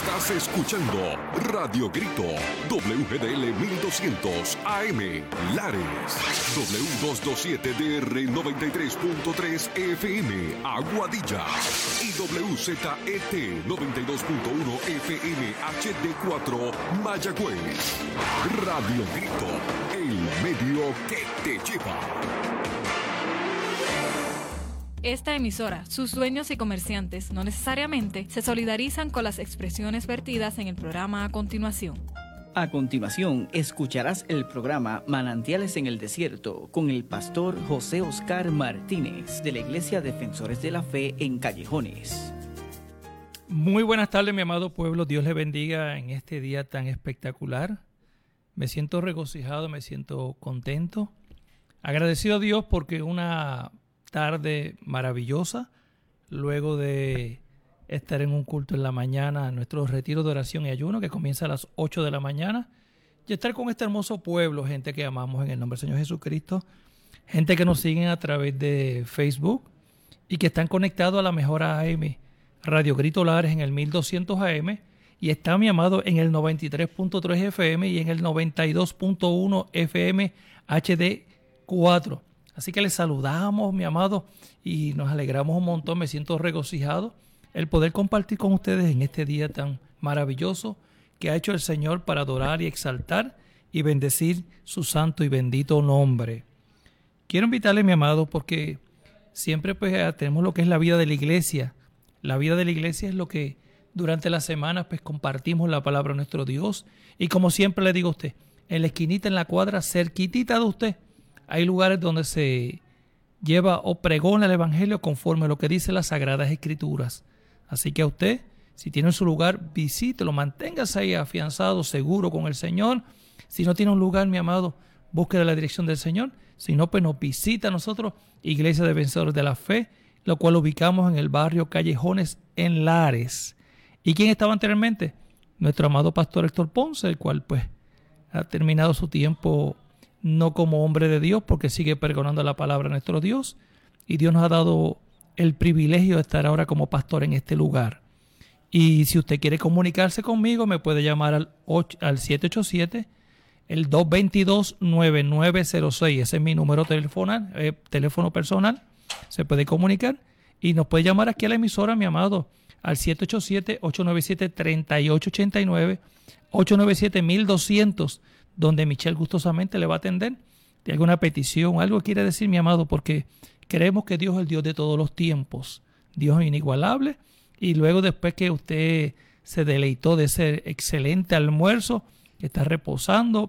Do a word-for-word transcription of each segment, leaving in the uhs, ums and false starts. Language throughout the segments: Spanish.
Estás escuchando Radio Grito, W G D L mil doscientos A M, Lares, W doscientos veintisiete D R noventa y tres punto tres F M, Aguadilla, y W Z E T noventa y dos punto uno F M H D cuatro, Mayagüez. Radio Grito, el medio que te lleva. Esta emisora, sus dueños y comerciantes no necesariamente se solidarizan con las expresiones vertidas en el programa a continuación. A continuación, escucharás el programa Manantiales en el Desierto con el pastor José Oscar Martínez de la Iglesia Defensores de la Fe en Callejones. Muy buenas tardes, mi amado pueblo. Dios le bendiga en este día tan espectacular. Me siento regocijado, me siento contento. Agradecido a Dios porque una tarde maravillosa, luego de estar en un culto en la mañana, nuestro retiro de oración y ayuno que comienza a las ocho de la mañana, y estar con este hermoso pueblo, gente que amamos en el nombre del Señor Jesucristo, gente que nos siguen a través de Facebook y que están conectados a la mejor A M, Radio Grito Lares en el mil doscientos A M, y está, mi amado, en el noventa y tres punto tres F M y en el noventa y dos punto uno F M H D cuatro. Así que les saludamos, mi amado, y nos alegramos un montón. Me siento regocijado el poder compartir con ustedes en este día tan maravilloso que ha hecho el Señor para adorar y exaltar y bendecir su santo y bendito nombre. Quiero invitarle, mi amado, porque siempre pues tenemos lo que es la vida de la iglesia. La vida de la iglesia es lo que durante la semana pues compartimos la palabra de nuestro Dios. Y como siempre le digo a usted, en la esquinita, en la cuadra, cerquitita de usted, hay lugares donde se lleva o pregona el evangelio conforme a lo que dice las Sagradas Escrituras. Así que a usted, si tiene su lugar, visítelo, manténgase ahí afianzado, seguro con el Señor. Si no tiene un lugar, mi amado, busque la dirección del Señor. Si no, pues nos visita a nosotros, Iglesia de Vencedores de la Fe, lo cual ubicamos en el barrio Callejones en Lares. ¿Y quién estaba anteriormente? Nuestro amado pastor Héctor Ponce, el cual pues ha terminado su tiempo no como hombre de Dios, porque sigue pregonando la palabra de nuestro Dios, y Dios nos ha dado el privilegio de estar ahora como pastor en este lugar. Y si usted quiere comunicarse conmigo, me puede llamar al, al siete ocho siete, el dos dos dos, nueve nueve cero seis. Ese es mi número teléfono, eh, teléfono personal. Se puede comunicar y nos puede llamar aquí a la emisora, mi amado, al siete ocho siete, ocho nueve siete, tres ocho ocho nueve, ocho nueve siete, mil doscientos, donde Michelle gustosamente le va a atender. ¿De alguna petición, algo quiere decir, mi amado? Porque creemos que Dios es el Dios de todos los tiempos. Dios es inigualable. Y luego, después que usted se deleitó de ese excelente almuerzo, está reposando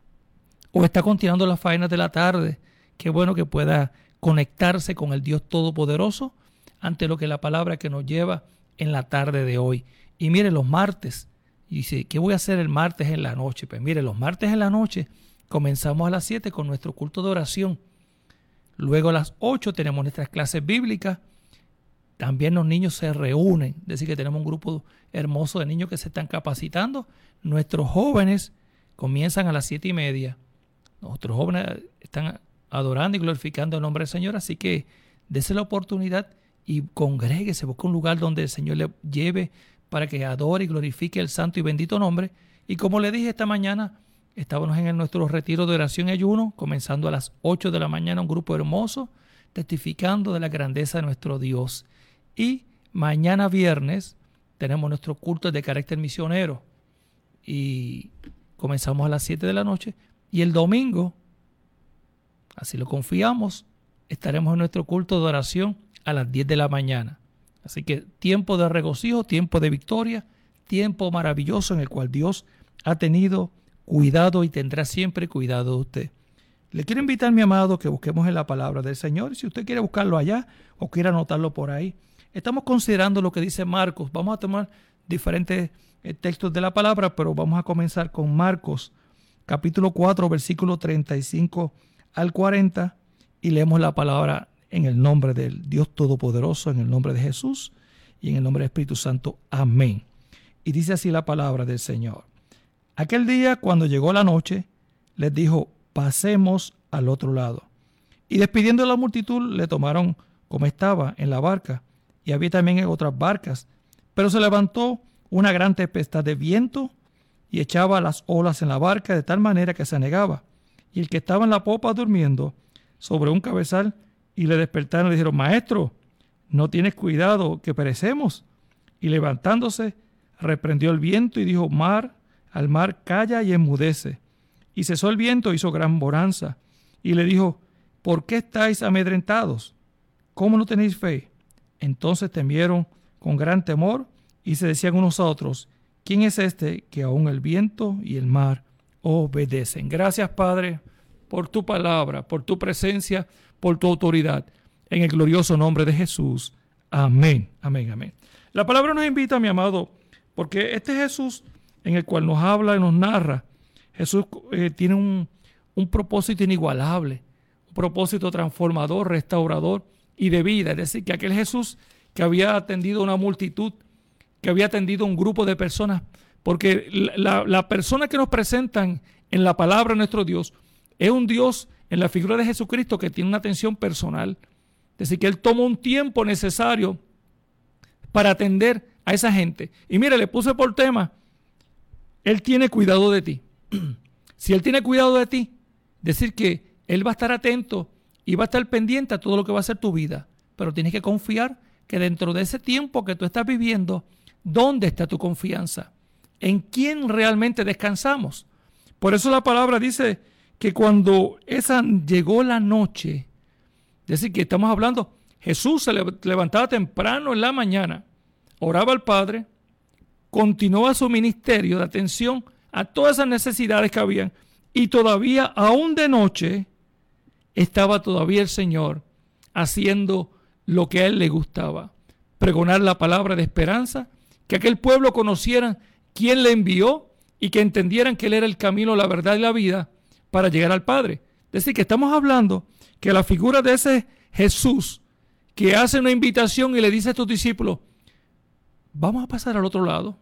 o está continuando las faenas de la tarde, qué bueno que pueda conectarse con el Dios Todopoderoso ante lo que la palabra que nos lleva en la tarde de hoy. Y mire, los martes, y dice, ¿qué voy a hacer el martes en la noche? Pues mire, los martes en la noche comenzamos a las siete con nuestro culto de oración. Luego a las ocho tenemos nuestras clases bíblicas. También los niños se reúnen. Es decir, que tenemos un grupo hermoso de niños que se están capacitando. Nuestros jóvenes comienzan a las siete y media. Nuestros jóvenes están adorando y glorificando el nombre del Señor. Así que dése la oportunidad y congréguese, busque un lugar donde el Señor le lleve para que adore y glorifique el santo y bendito nombre. Y como le dije esta mañana, estábamos en nuestro retiro de oración y ayuno, comenzando a las ocho de la mañana, un grupo hermoso, testificando de la grandeza de nuestro Dios. Y mañana viernes tenemos nuestro culto de carácter misionero y comenzamos a las siete de la noche. Y el domingo, así lo confiamos, estaremos en nuestro culto de oración a las diez de la mañana. Así que tiempo de regocijo, tiempo de victoria, tiempo maravilloso en el cual Dios ha tenido cuidado y tendrá siempre cuidado de usted. Le quiero invitar, mi amado, que busquemos en la palabra del Señor. Si usted quiere buscarlo allá o quiere anotarlo por ahí. Estamos considerando lo que dice Marcos. Vamos a tomar diferentes eh, textos de la palabra, pero vamos a comenzar con Marcos, capítulo cuatro, versículo treinta y cinco al cuarenta, y leemos la palabra en el nombre del Dios Todopoderoso, en el nombre de Jesús y en el nombre del Espíritu Santo. Amén. Y dice así la palabra del Señor. Aquel día, cuando llegó la noche, les dijo, pasemos al otro lado. Y despidiendo a la multitud, le tomaron como estaba en la barca, y había también en otras barcas. Pero se levantó una gran tempestad de viento y echaba las olas en la barca de tal manera que se anegaba. Y el que estaba en la popa durmiendo sobre un cabezal y le despertaron y le dijeron: Maestro, ¿no tienes cuidado que perecemos? Y levantándose, reprendió el viento y dijo: Mar, al mar, calla y enmudece. Y cesó el viento, hizo gran bonanza. Y le dijo: ¿por qué estáis amedrentados? ¿Cómo no tenéis fe? Entonces temieron con gran temor y se decían unos a otros: ¿quién es este que aún el viento y el mar obedecen? Gracias, Padre, por tu palabra, por tu presencia, por tu autoridad. En el glorioso nombre de Jesús. Amén, amén, amén. La palabra nos invita, mi amado, porque este Jesús en el cual nos habla y nos narra, Jesús eh, tiene un, un propósito inigualable, un propósito transformador, restaurador y de vida. Es decir, que aquel Jesús que había atendido a una multitud, que había atendido a un grupo de personas, porque la, la persona que nos presentan en la palabra de nuestro Dios es un Dios en la figura de Jesucristo que tiene una atención personal. Es decir, que Él toma un tiempo necesario para atender a esa gente. Y mire, le puse por tema, Él tiene cuidado de ti. Si Él tiene cuidado de ti, decir que Él va a estar atento y va a estar pendiente a todo lo que va a ser tu vida. Pero tienes que confiar que dentro de ese tiempo que tú estás viviendo, ¿dónde está tu confianza? ¿En quién realmente descansamos? Por eso la palabra dice que cuando esa llegó la noche, es decir, que estamos hablando, Jesús se levantaba temprano en la mañana, oraba al Padre, continuaba su ministerio de atención a todas esas necesidades que habían, y todavía, aún de noche, estaba todavía el Señor haciendo lo que a Él le gustaba, pregonar la palabra de esperanza, que aquel pueblo conociera quién le envió y que entendieran que Él era el camino, la verdad y la vida para llegar al Padre. Es decir, que estamos hablando que la figura de ese Jesús que hace una invitación y le dice a tus discípulos: vamos a pasar al otro lado.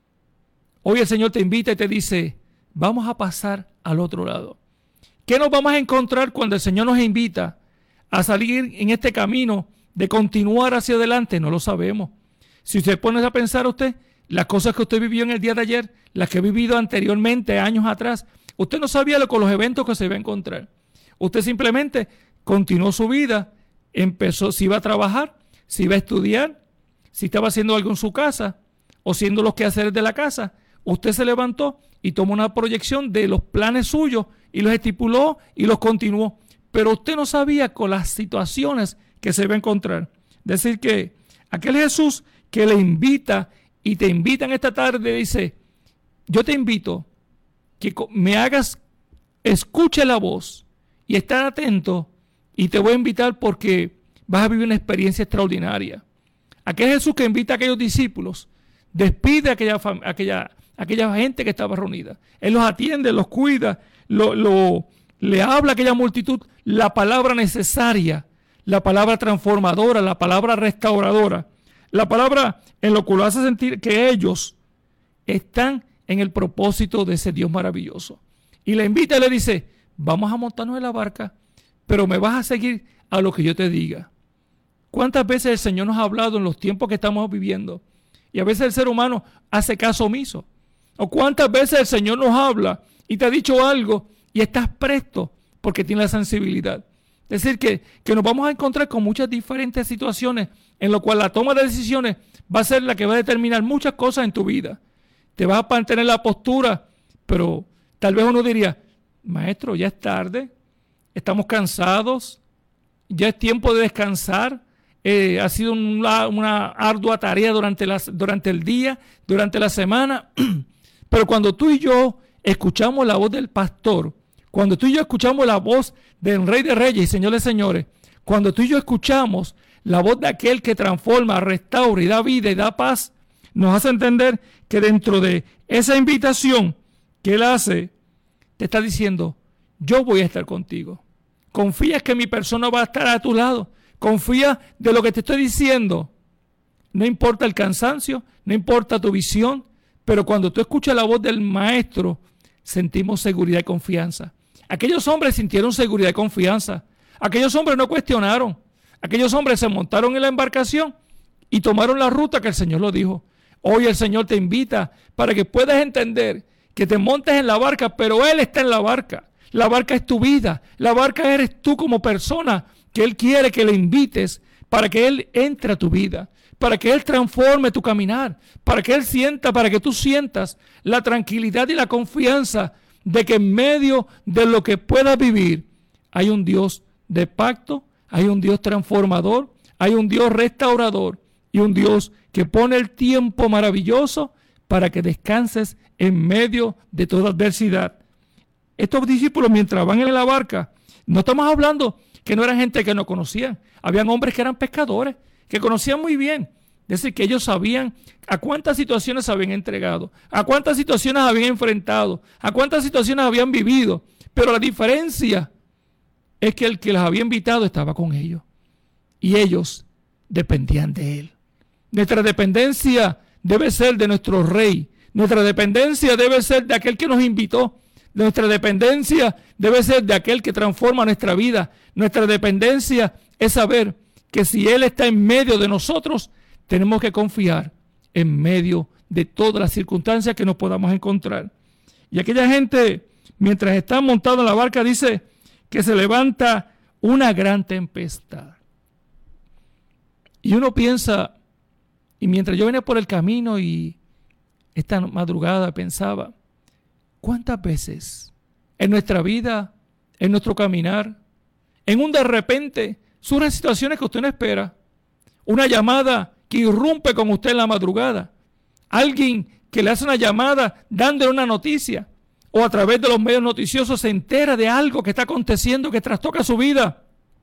Hoy el Señor te invita y te dice: vamos a pasar al otro lado. ¿Qué nos vamos a encontrar cuando el Señor nos invita a salir en este camino de continuar hacia adelante? No lo sabemos. Si usted pone a pensar usted, las cosas que usted vivió en el día de ayer, las que he vivido anteriormente, años atrás, usted no sabía lo, con los eventos que se iba a encontrar. Usted simplemente continuó su vida, empezó, si iba a trabajar, si iba a estudiar, si estaba haciendo algo en su casa o haciendo los quehaceres de la casa. Usted se levantó y tomó una proyección de los planes suyos y los estipuló y los continuó. Pero usted no sabía con las situaciones que se iba a encontrar. Es decir, que aquel Jesús que le invita y te invita en esta tarde, dice: yo te invito que me hagas, escuche la voz y estar atento, y te voy a invitar porque vas a vivir una experiencia extraordinaria. Aquel Jesús que invita a aquellos discípulos, despide a aquella, aquella, aquella gente que estaba reunida. Él los atiende, los cuida, lo, lo, le habla a aquella multitud la palabra necesaria, la palabra transformadora, la palabra restauradora, la palabra en lo que lo hace sentir que ellos están en el propósito de ese Dios maravilloso. Y le invita y le dice: vamos a montarnos en la barca, pero me vas a seguir a lo que yo te diga. ¿Cuántas veces el Señor nos ha hablado en los tiempos que estamos viviendo? Y a veces el ser humano hace caso omiso. ¿O cuántas veces el Señor nos habla y te ha dicho algo y estás presto porque tiene la sensibilidad? Es decir, que, que nos vamos a encontrar con muchas diferentes situaciones en lo cual la toma de decisiones va a ser la que va a determinar muchas cosas en tu vida. Te vas a mantener la postura, pero tal vez uno diría: maestro, ya es tarde, estamos cansados, ya es tiempo de descansar, eh, ha sido una, una ardua tarea durante, las, durante el día, durante la semana, pero cuando tú y yo escuchamos la voz del pastor, cuando tú y yo escuchamos la voz del Rey de Reyes y Señor de Señores, cuando tú y yo escuchamos la voz de aquel que transforma, restaura y da vida y da paz, nos hace entender que dentro de esa invitación que Él hace, te está diciendo: yo voy a estar contigo. Confía que mi persona va a estar a tu lado. Confía de lo que te estoy diciendo. No importa el cansancio, no importa tu visión, pero cuando tú escuchas la voz del Maestro, sentimos seguridad y confianza. Aquellos hombres sintieron seguridad y confianza. Aquellos hombres no cuestionaron. Aquellos hombres se montaron en la embarcación y tomaron la ruta que el Señor lo dijo. Hoy el Señor te invita para que puedas entender que te montes en la barca, pero Él está en la barca. La barca es tu vida, la barca eres tú como persona que Él quiere que le invites para que Él entre a tu vida, para que Él transforme tu caminar, para que Él sienta, para que tú sientas la tranquilidad y la confianza de que en medio de lo que puedas vivir hay un Dios de pacto, hay un Dios transformador, hay un Dios restaurador y un Dios que pone el tiempo maravilloso para que descanses en medio de toda adversidad. Estos discípulos, mientras van en la barca, no estamos hablando que no eran gente que no conocían. Habían hombres que eran pescadores, que conocían muy bien. Es decir, que ellos sabían a cuántas situaciones se habían entregado, a cuántas situaciones habían enfrentado, a cuántas situaciones habían vivido. Pero la diferencia es que el que los había invitado estaba con ellos. Y ellos dependían de Él. Nuestra dependencia debe ser de nuestro Rey. Nuestra dependencia debe ser de aquel que nos invitó. Nuestra dependencia debe ser de aquel que transforma nuestra vida. Nuestra dependencia es saber que si Él está en medio de nosotros, tenemos que confiar en medio de todas las circunstancias que nos podamos encontrar. Y aquella gente, mientras está montada en la barca, dice que se levanta una gran tempestad. Y uno piensa, y mientras yo venía por el camino y esta madrugada pensaba, ¿cuántas veces en nuestra vida, en nuestro caminar, en un de repente, surgen situaciones que usted no espera? Una llamada que irrumpe con usted en la madrugada. Alguien que le hace una llamada dándole una noticia. O a través de los medios noticiosos se entera de algo que está aconteciendo que trastoca su vida.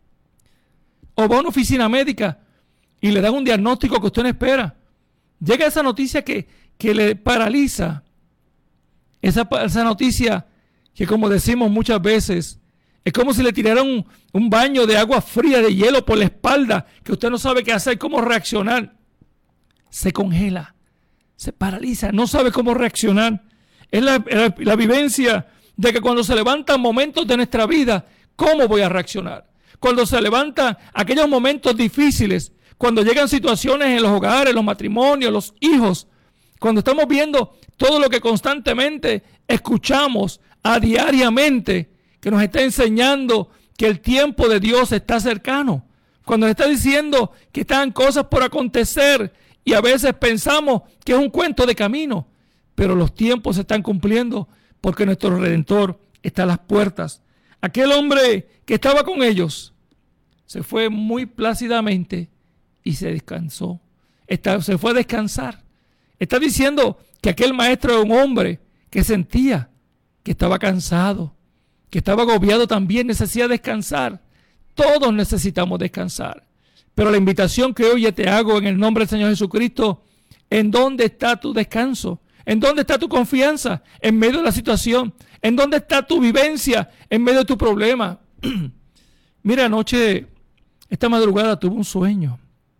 O va a una oficina médica y le dan un diagnóstico que usted no espera. Llega esa noticia que, que le paraliza. Esa, esa noticia que, como decimos muchas veces, es como si le tiraran un, un baño de agua fría, de hielo por la espalda, que usted no sabe qué hacer, cómo reaccionar. Se congela, se paraliza, no sabe cómo reaccionar. Es la, la, la vivencia de que cuando se levantan momentos de nuestra vida, ¿cómo voy a reaccionar? Cuando se levantan aquellos momentos difíciles, cuando llegan situaciones en los hogares, los matrimonios, los hijos, cuando estamos viendo todo lo que constantemente escuchamos a diariamente, que nos está enseñando que el tiempo de Dios está cercano. Cuando nos está diciendo que están cosas por acontecer y a veces pensamos que es un cuento de camino, pero los tiempos se están cumpliendo porque nuestro Redentor está a las puertas. Aquel hombre que estaba con ellos se fue muy plácidamente y se descansó. Está, se fue a descansar. Está diciendo que aquel maestro era un hombre que sentía que estaba cansado, que estaba agobiado también, necesita descansar. Todos necesitamos descansar. Pero la invitación que hoy te hago en el nombre del Señor Jesucristo, ¿en dónde está tu descanso? ¿En dónde está tu confianza? En medio de la situación. ¿En dónde está tu vivencia? En medio de tu problema. Mira, anoche, esta madrugada tuve un sueño.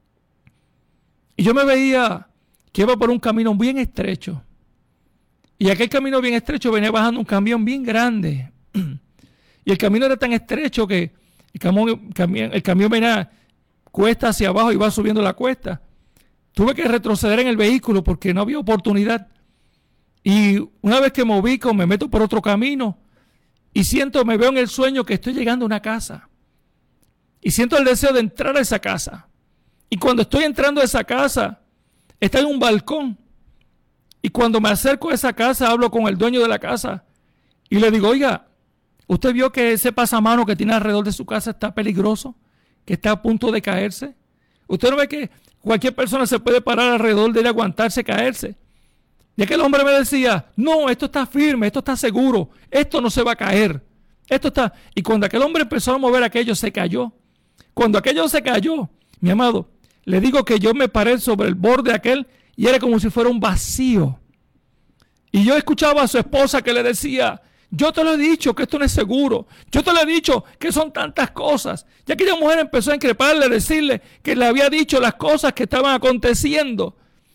Y yo me veía que iba por un camino bien estrecho. Y aquel camino bien estrecho venía bajando un camión bien grande. Y el camino era tan estrecho que el camión, el camión venía cuesta hacia abajo y va subiendo la cuesta. Tuve que retroceder en el vehículo porque no había oportunidad. Y una vez que me ubico, me meto por otro camino y siento, me veo en el sueño que estoy llegando a una casa. Y siento el deseo de entrar a esa casa. Y cuando estoy entrando a esa casa, está en un balcón. Y cuando me acerco a esa casa, hablo con el dueño de la casa y le digo, oiga, ¿usted vio que ese pasamano que tiene alrededor de su casa está peligroso? ¿Que está a punto de caerse? ¿Usted no ve que cualquier persona se puede parar alrededor de él y aguantarse, caerse? Y aquel hombre me decía, no, esto está firme, esto está seguro, esto no se va a caer. Esto está... Y cuando aquel hombre empezó a mover aquello, se cayó. Cuando aquello se cayó, mi amado, le digo que yo me paré sobre el borde aquel y era como si fuera un vacío. Y yo escuchaba a su esposa que le decía, yo te lo he dicho que esto no es seguro. Yo te lo he dicho que son tantas cosas. Y aquella mujer empezó a increparle, a decirle que le había dicho las cosas que estaban aconteciendo.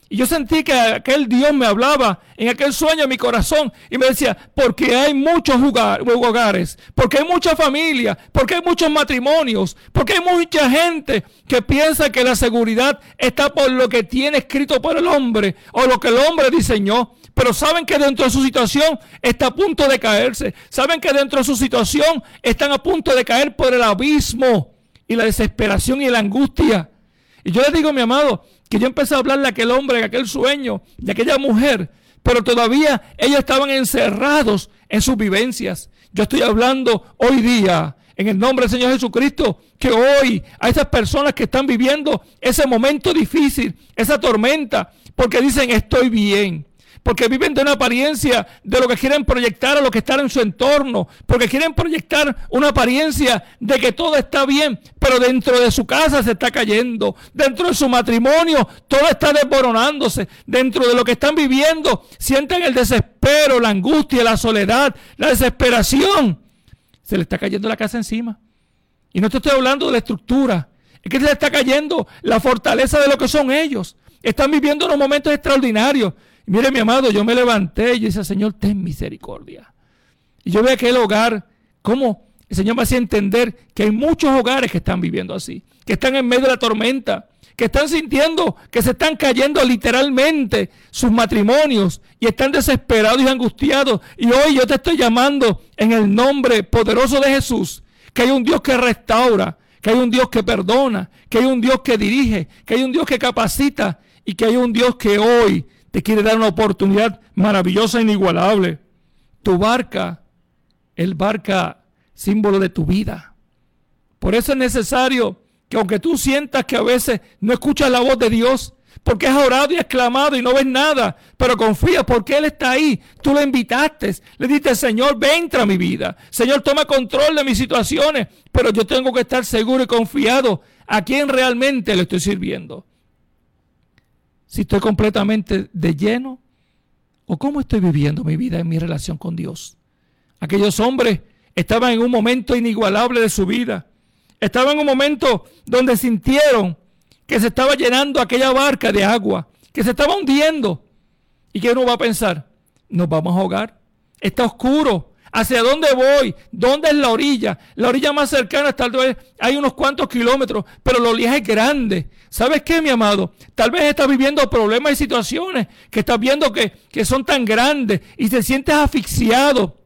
Y yo sentí que aquel Dios me hablaba en aquel sueño en mi corazón y me decía, porque hay muchos hogares, porque hay muchas familias, porque hay muchos matrimonios, porque hay mucha gente que piensa que la seguridad está por lo que tiene escrito por el hombre o lo que el hombre diseñó. Pero saben que dentro de su situación está a punto de caerse. Saben que dentro de su situación están a punto de caer por el abismo y la desesperación y la angustia. Y yo les digo, mi amado, que yo empecé a hablarle a aquel hombre, a aquel sueño, de aquella mujer, pero todavía ellos estaban encerrados en sus vivencias. Yo estoy hablando hoy día, en el nombre del Señor Jesucristo, que hoy a esas personas que están viviendo ese momento difícil, esa tormenta, porque dicen estoy bien, porque viven de una apariencia de lo que quieren proyectar a lo que está en su entorno, porque quieren proyectar una apariencia de que todo está bien, pero dentro de su casa se está cayendo, dentro de su matrimonio todo está desboronándose, dentro de lo que están viviendo sienten el desespero, la angustia, la soledad, la desesperación. Se le está cayendo la casa encima. Y no te estoy hablando de la estructura, es que se le está cayendo la fortaleza de lo que son ellos. Están viviendo unos momentos extraordinarios. Y mire, mi amado, yo me levanté y dije, Señor, ten misericordia. Y yo vi aquel hogar, cómo el Señor me hacía entender que hay muchos hogares que están viviendo así, que están en medio de la tormenta, que están sintiendo que se están cayendo literalmente sus matrimonios y están desesperados y angustiados. Y hoy yo te estoy llamando en el nombre poderoso de Jesús, que hay un Dios que restaura, que hay un Dios que perdona, que hay un Dios que dirige, que hay un Dios que capacita y que hay un Dios que hoy te quiere dar una oportunidad maravillosa e inigualable. Tu barca, el barca símbolo de tu vida. Por eso es necesario que aunque tú sientas que a veces no escuchas la voz de Dios, porque has orado y has clamado y no ves nada, pero confía porque Él está ahí. Tú lo invitaste, le dijiste, Señor, ven entra a mi vida. Señor, toma control de mis situaciones, pero yo tengo que estar seguro y confiado a quién realmente le estoy sirviendo. Si estoy completamente de lleno o cómo estoy viviendo mi vida en mi relación con Dios. Aquellos hombres estaban en un momento inigualable de su vida. Estaban en un momento donde sintieron que se estaba llenando aquella barca de agua, que se estaba hundiendo. ¿Y qué uno va a pensar? Nos vamos a ahogar. Está oscuro. ¿Hacia dónde voy? ¿Dónde es la orilla? La orilla más cercana tal vez hay unos cuantos kilómetros, pero la orilla es grande. ¿Sabes qué, mi amado? Tal vez estás viviendo problemas y situaciones que estás viendo que, que son tan grandes y te sientes asfixiado,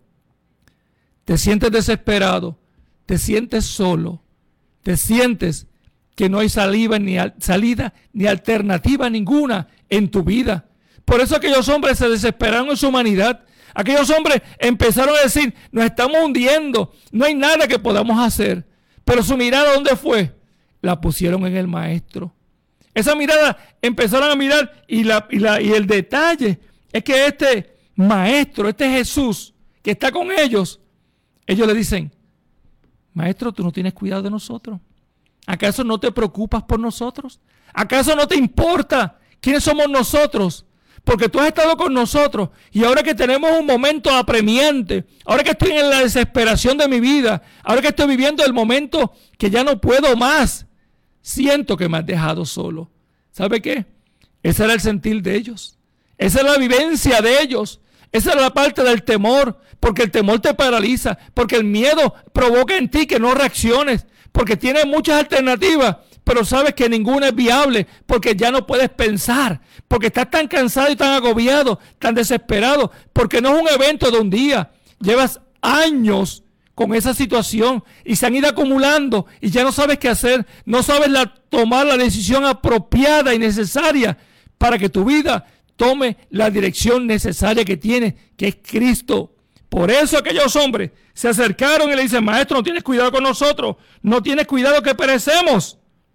te sientes desesperado, te sientes solo, te sientes que no hay salida ni, al, salida ni alternativa ninguna en tu vida. Por eso aquellos hombres se desesperaron en su humanidad. Aquellos hombres empezaron a decir, nos estamos hundiendo, no hay nada que podamos hacer. Pero su mirada, ¿dónde fue? La pusieron en el Maestro. Esa mirada empezaron a mirar y, la, y, la, y el detalle es que este Maestro, este Jesús que está con ellos, ellos le dicen, Maestro, tú no tienes cuidado de nosotros. ¿Acaso no te preocupas por nosotros? ¿Acaso no te importa quiénes somos nosotros? Porque tú has estado con nosotros y ahora que tenemos un momento apremiante, ahora que estoy en la desesperación de mi vida, ahora que estoy viviendo el momento que ya no puedo más, siento que me has dejado solo. ¿Sabe qué? Ese era el sentir de ellos. Esa era la vivencia de ellos. Esa era la parte del temor, porque el temor te paraliza, porque el miedo provoca en ti que no reacciones, porque tienes muchas alternativas, pero sabes que ninguna es viable, porque ya no puedes pensar, porque estás tan cansado y tan agobiado, tan desesperado, porque no es un evento de un día, llevas años con esa situación y se han ido acumulando y ya no sabes qué hacer, no sabes la, tomar la decisión apropiada y necesaria para que tu vida tome la dirección necesaria que tiene, que es Cristo. Por eso aquellos hombres se acercaron y le dicen, Maestro, no tienes cuidado con nosotros, no tienes cuidado que perecemos.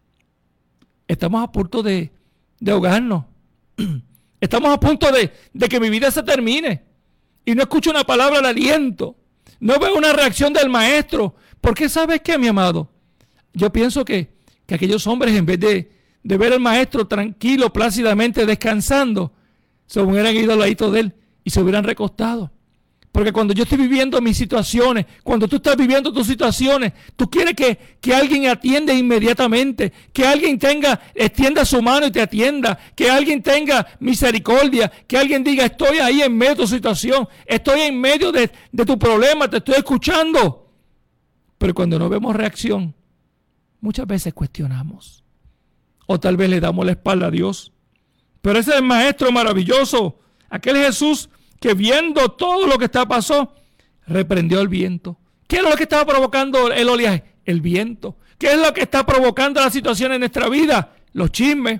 Estamos a punto de, de ahogarnos. Estamos a punto de, de que mi vida se termine. Y no escucho una palabra de aliento. No veo una reacción del Maestro. Porque ¿sabes qué, mi amado? Yo pienso que, que aquellos hombres, en vez de, de ver al Maestro tranquilo, plácidamente descansando, se hubieran ido al ladito de él y se hubieran recostado. Porque cuando yo estoy viviendo mis situaciones, cuando tú estás viviendo tus situaciones, tú quieres que, que alguien atienda inmediatamente, que alguien tenga, extienda su mano y te atienda, que alguien tenga misericordia, que alguien diga, estoy ahí en medio de tu situación, estoy en medio de, de tu problema, te estoy escuchando. Pero cuando no vemos reacción, muchas veces cuestionamos. O tal vez le damos la espalda a Dios. Pero ese es el maestro maravilloso, aquel Jesús que viendo todo lo que está pasó, reprendió el viento. ¿Qué es lo que estaba provocando el oleaje? El viento. ¿Qué es lo que está provocando la situación en nuestra vida? Los chismes.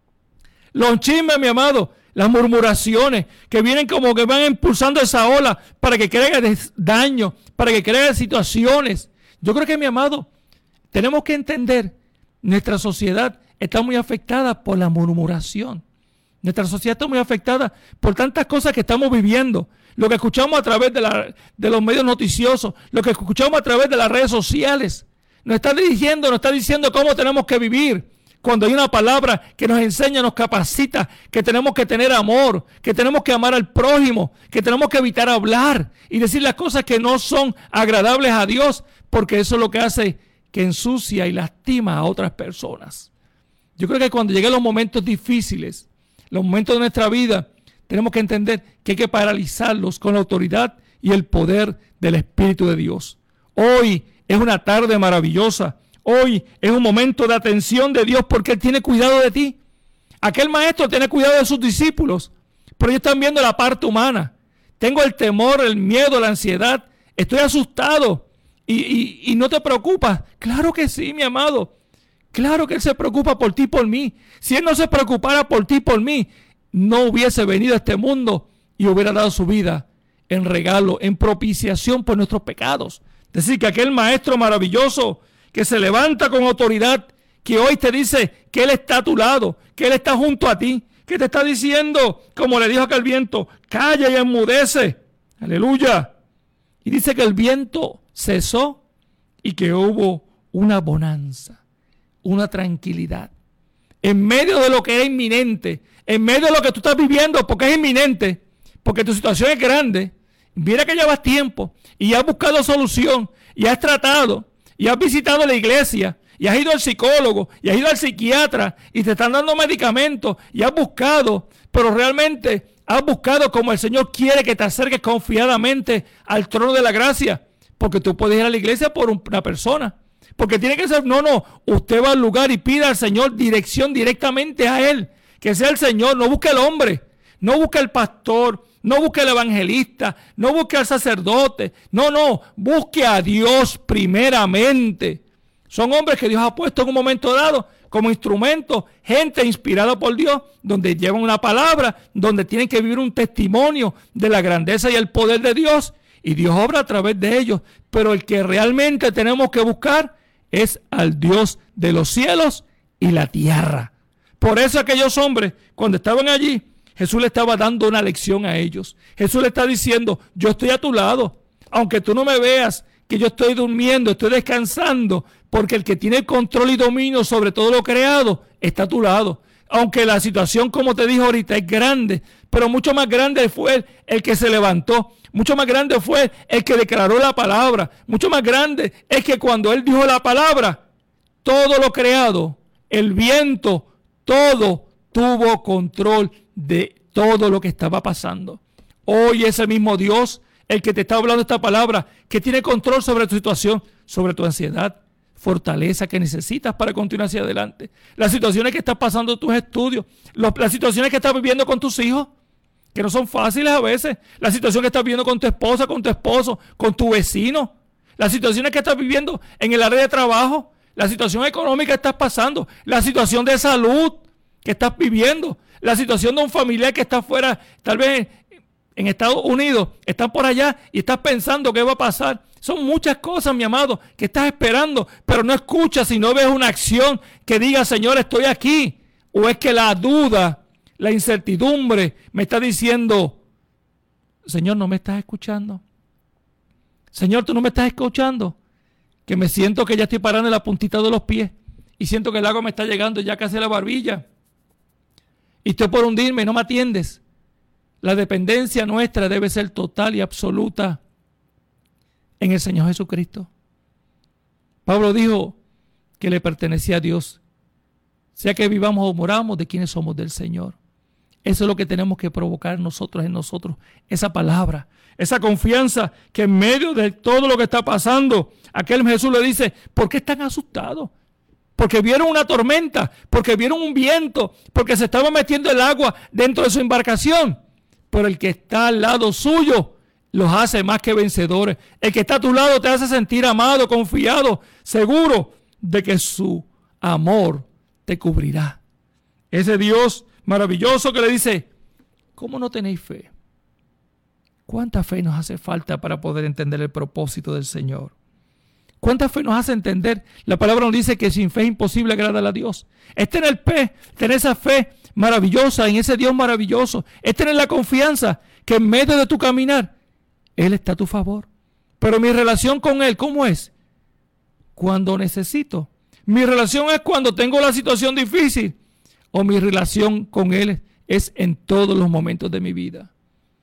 Los chismes, mi amado. Las murmuraciones que vienen como que van impulsando esa ola para que creen daño, para que creen situaciones. Yo creo que, mi amado, tenemos que entender, nuestra sociedad está muy afectada por la murmuración. Nuestra sociedad está muy afectada por tantas cosas que estamos viviendo. Lo que escuchamos a través de, la, de los medios noticiosos, lo que escuchamos a través de las redes sociales. Nos está dirigiendo, nos está diciendo cómo tenemos que vivir. Cuando hay una palabra que nos enseña, nos capacita, que tenemos que tener amor, que tenemos que amar al prójimo, que tenemos que evitar hablar y decir las cosas que no son agradables a Dios, porque eso es lo que hace que ensucia y lastima a otras personas. Yo creo que cuando lleguen los momentos difíciles, los momentos de nuestra vida, tenemos que entender que hay que paralizarlos con la autoridad y el poder del Espíritu de Dios. Hoy es una tarde maravillosa. Hoy es un momento de atención de Dios porque Él tiene cuidado de ti. Aquel maestro tiene cuidado de sus discípulos, pero ellos están viendo la parte humana. Tengo el temor, el miedo, la ansiedad. Estoy asustado y, y, y no te preocupas. Claro que sí, mi amado. Claro que Él se preocupa por ti y por mí. Si Él no se preocupara por ti y por mí, no hubiese venido a este mundo y hubiera dado su vida en regalo, en propiciación por nuestros pecados. Es decir, que aquel maestro maravilloso que se levanta con autoridad, que hoy te dice que Él está a tu lado, que Él está junto a ti, que te está diciendo, como le dijo aquel viento, calla y enmudece. Aleluya. Y dice que el viento cesó y que hubo una bonanza, una tranquilidad. En medio de lo que es inminente, en medio de lo que tú estás viviendo, porque es inminente, porque tu situación es grande, mira que llevas tiempo y has buscado solución y has tratado y has visitado la iglesia y has ido al psicólogo y has ido al psiquiatra y te están dando medicamentos y has buscado, pero realmente has buscado como el Señor quiere que te acerques confiadamente al trono de la gracia, porque tú puedes ir a la iglesia por una persona. Porque tiene que ser, no, no, usted va al lugar y pida al Señor dirección directamente a Él. Que sea el Señor, no busque al hombre, no busque al pastor, no busque al evangelista, no busque al sacerdote. No, no, busque a Dios primeramente. Son hombres que Dios ha puesto en un momento dado como instrumento, gente inspirada por Dios, donde llevan una palabra, donde tienen que vivir un testimonio de la grandeza y el poder de Dios. Y Dios obra a través de ellos. Pero el que realmente tenemos que buscar es al Dios de los cielos y la tierra. Por eso aquellos hombres, cuando estaban allí, Jesús le estaba dando una lección a ellos. Jesús le está diciendo, yo estoy a tu lado, aunque tú no me veas, que yo estoy durmiendo, estoy descansando, porque el que tiene el control y dominio sobre todo lo creado está a tu lado. Aunque la situación, como te dije ahorita, es grande, pero mucho más grande fue el, el que se levantó. Mucho más grande fue el que declaró la palabra. Mucho más grande es que cuando Él dijo la palabra, todo lo creado, el viento, todo tuvo control de todo lo que estaba pasando. Hoy ese mismo Dios, el que te está hablando esta palabra, que tiene control sobre tu situación, sobre tu ansiedad, fortaleza que necesitas para continuar hacia adelante. Las situaciones que estás pasando en tus estudios, los, las situaciones que estás viviendo con tus hijos, que no son fáciles a veces. La situación que estás viviendo con tu esposa, con tu esposo, con tu vecino. Las situaciones que estás viviendo en el área de trabajo. La situación económica que estás pasando. La situación de salud que estás viviendo. La situación de un familiar que está fuera, tal vez en Estados Unidos. Están por allá y estás pensando qué va a pasar. Son muchas cosas, mi amado, que estás esperando. Pero no escuchas y no ves una acción que diga, Señor, estoy aquí. O es que la duda, la incertidumbre me está diciendo, Señor, ¿no me estás escuchando? Señor, ¿tú no me estás escuchando? Que me siento que ya estoy parando en la puntita de los pies y siento que el agua me está llegando ya casi a la barbilla y estoy por hundirme y no me atiendes. La dependencia nuestra debe ser total y absoluta en el Señor Jesucristo. Pablo dijo que le pertenecía a Dios, sea que vivamos o moramos, de quienes somos del Señor. Eso es lo que tenemos que provocar nosotros en nosotros, esa palabra, esa confianza que en medio de todo lo que está pasando, aquel Jesús le dice, ¿por qué están asustados? Porque vieron una tormenta, porque vieron un viento, porque se estaba metiendo el agua dentro de su embarcación. Pero el que está al lado suyo los hace más que vencedores. El que está a tu lado te hace sentir amado, confiado, seguro de que su amor te cubrirá. Ese Dios maravilloso que le dice, ¿cómo no tenéis fe? ¿Cuánta fe nos hace falta para poder entender el propósito del Señor? ¿Cuánta fe nos hace entender? La palabra nos dice que sin fe es imposible agradar a Dios. Es tener fe, tener esa fe maravillosa en ese Dios maravilloso. Es tener la confianza que en medio de tu caminar, Él está a tu favor. Pero mi relación con Él, ¿cómo es? Cuando necesito. Mi relación es cuando tengo la situación difícil. O mi relación con Él es en todos los momentos de mi vida.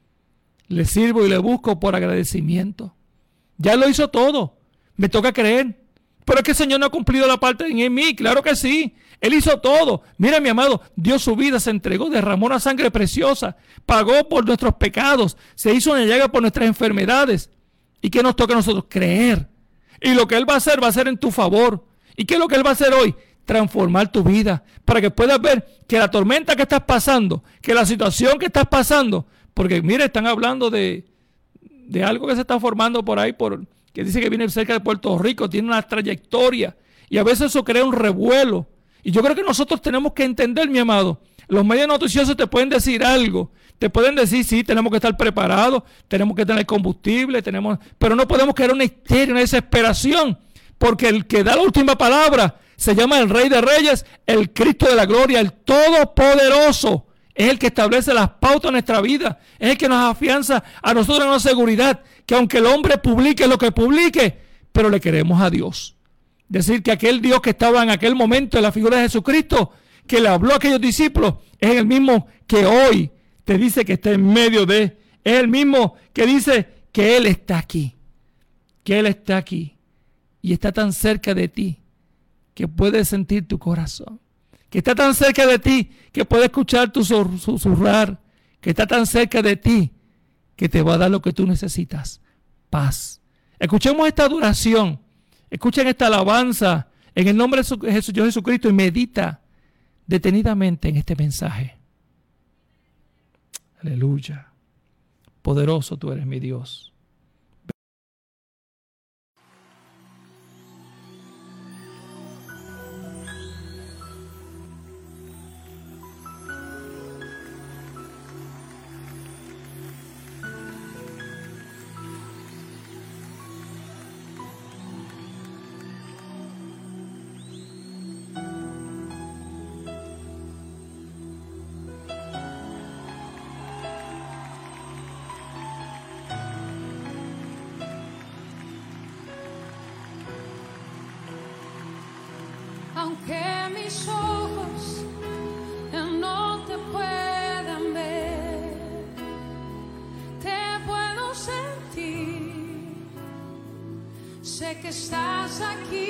Le sirvo y le busco por agradecimiento. Ya lo hizo todo. Me toca creer. Pero es que el Señor no ha cumplido la parte en mí. Claro que sí. Él hizo todo. Mira, mi amado, dio su vida, se entregó, derramó una sangre preciosa, pagó por nuestros pecados, se hizo una llaga por nuestras enfermedades. ¿Y qué nos toca a nosotros? Creer. Y lo que Él va a hacer, va a ser en tu favor. ¿Y qué es lo que Él va a hacer hoy? Transformar tu vida, para que puedas ver que la tormenta que estás pasando, que la situación que estás pasando, porque mire, están hablando de, de algo que se está formando por ahí, por, que dice que viene cerca de Puerto Rico, tiene una trayectoria, y a veces eso crea un revuelo. Y yo creo que nosotros tenemos que entender, mi amado, los medios noticiosos te pueden decir algo, te pueden decir, sí, tenemos que estar preparados, tenemos que tener combustible, tenemos, pero no podemos crear una histeria, una desesperación, porque el que da la última palabra se llama el Rey de Reyes, el Cristo de la Gloria, el Todopoderoso. Es el que establece las pautas en nuestra vida. Es el que nos afianza a nosotros en una seguridad, que aunque el hombre publique lo que publique, pero le queremos a Dios. Decir que aquel Dios que estaba en aquel momento en la figura de Jesucristo, que le habló a aquellos discípulos, es el mismo que hoy te dice que está en medio de. Es el mismo que dice que Él está aquí. Que Él está aquí. Y está tan cerca de ti que puede sentir tu corazón. Que está tan cerca de ti que puede escuchar tu susurrar. Que está tan cerca de ti que te va a dar lo que tú necesitas. Paz. Escuchemos esta adoración. Escuchen esta alabanza en el nombre de Señor Jesucristo y medita detenidamente en este mensaje. Aleluya. Poderoso tú eres, mi Dios. Aunque mis ojos no te puedan ver, te puedo sentir. Sé que estás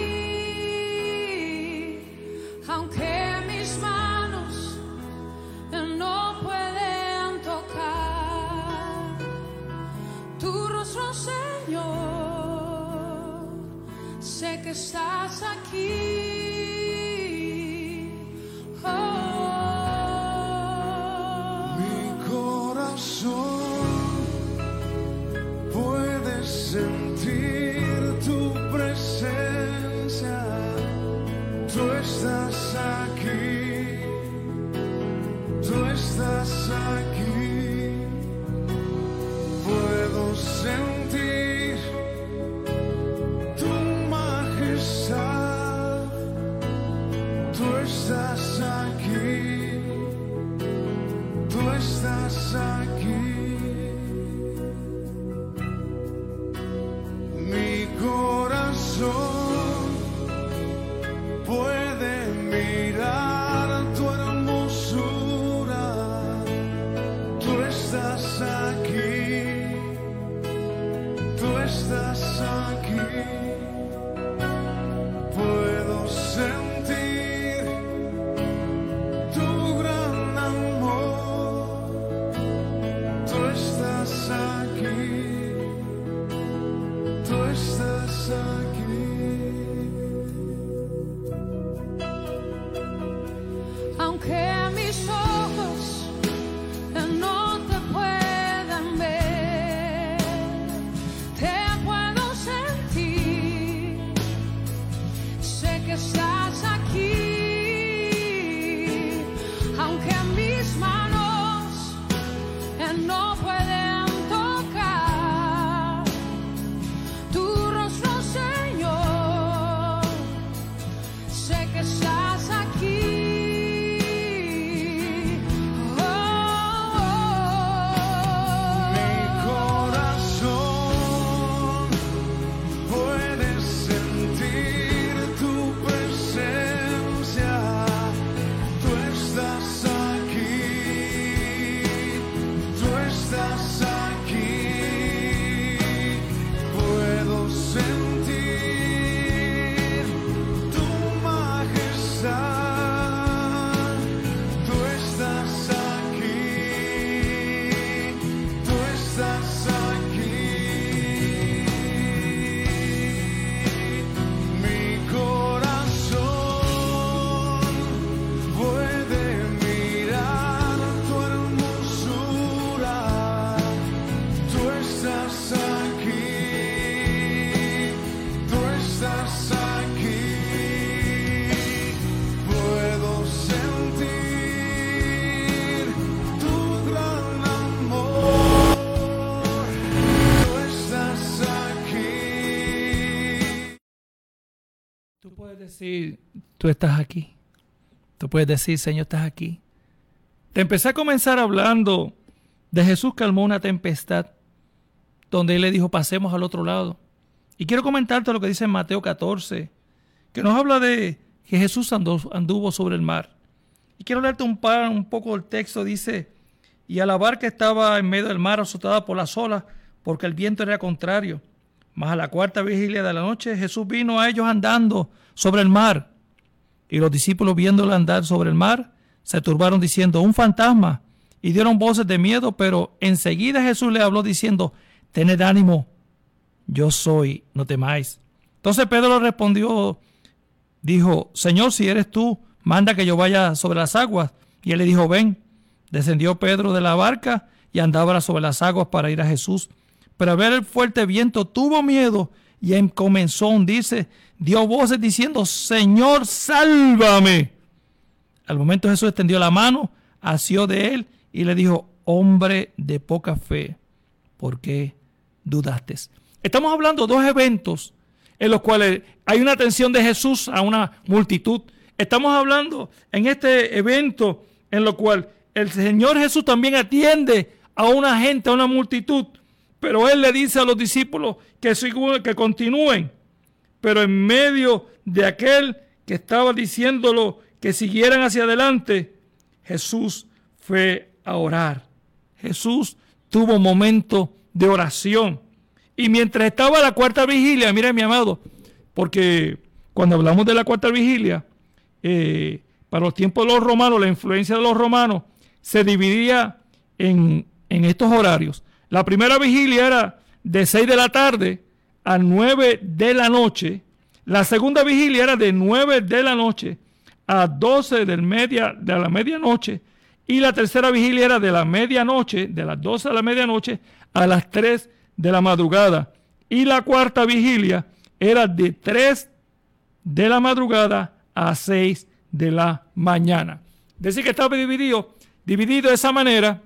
aquí. Aunque mis manos no pueden tocar tu rostro, Señor, sé que estás aquí. Puedes sentir tu presencia, tú estás aquí, tú estás aquí. Puedo sentir tu majestad, tú estás aquí, tú estás aquí. Puede mirar tu hermosura, tú estás puedes decir, tú estás aquí. Tú puedes decir, Señor, estás aquí. Te empecé a comenzar hablando de Jesús calmó una tempestad, donde Él le dijo, pasemos al otro lado. Y quiero comentarte lo que dice en Mateo catorce, que nos habla de que Jesús anduvo, anduvo sobre el mar. Y quiero leerte un, par, un poco el texto. Dice, y a la barca estaba en medio del mar azotada por las olas, porque el viento era contrario. Mas a la cuarta vigilia de la noche, Jesús vino a ellos andando sobre el mar. Y los discípulos, viéndolo andar sobre el mar, se turbaron diciendo, un fantasma. Y dieron voces de miedo, pero enseguida Jesús les habló diciendo, tened ánimo, yo soy, no temáis. Entonces Pedro respondió, dijo, Señor, si eres tú, manda que yo vaya sobre las aguas. Y él le dijo, ven. Descendió Pedro de la barca y andaba sobre las aguas para ir a Jesús. Pero al ver el fuerte viento tuvo miedo y comenzó a hundirse. Dio voces diciendo, Señor, sálvame. Al momento Jesús extendió la mano, asió de él y le dijo, hombre de poca fe, ¿por qué dudaste? Estamos hablando de dos eventos en los cuales hay una atención de Jesús a una multitud. Estamos hablando en este evento en lo cual el Señor Jesús también atiende a una gente, a una multitud, pero Él le dice a los discípulos que, que continúen. Pero en medio de aquel que estaba diciéndolo que siguieran hacia adelante, Jesús fue a orar. Jesús tuvo un momento de oración. Y mientras estaba la cuarta vigilia, mira mi amado, porque cuando hablamos de la cuarta vigilia, eh, para los tiempos de los romanos, la influencia de los romanos se dividía en, en estos horarios. La primera vigilia era de seis de la tarde a nueve de la noche. La segunda vigilia era de nueve de la noche a doce del media, de la medianoche. Y la tercera vigilia era de la medianoche, de las doce de la medianoche a las tres de la madrugada. Y la cuarta vigilia era de tres de la madrugada a seis de la mañana. Es decir, que estaba dividido, dividido de esa manera.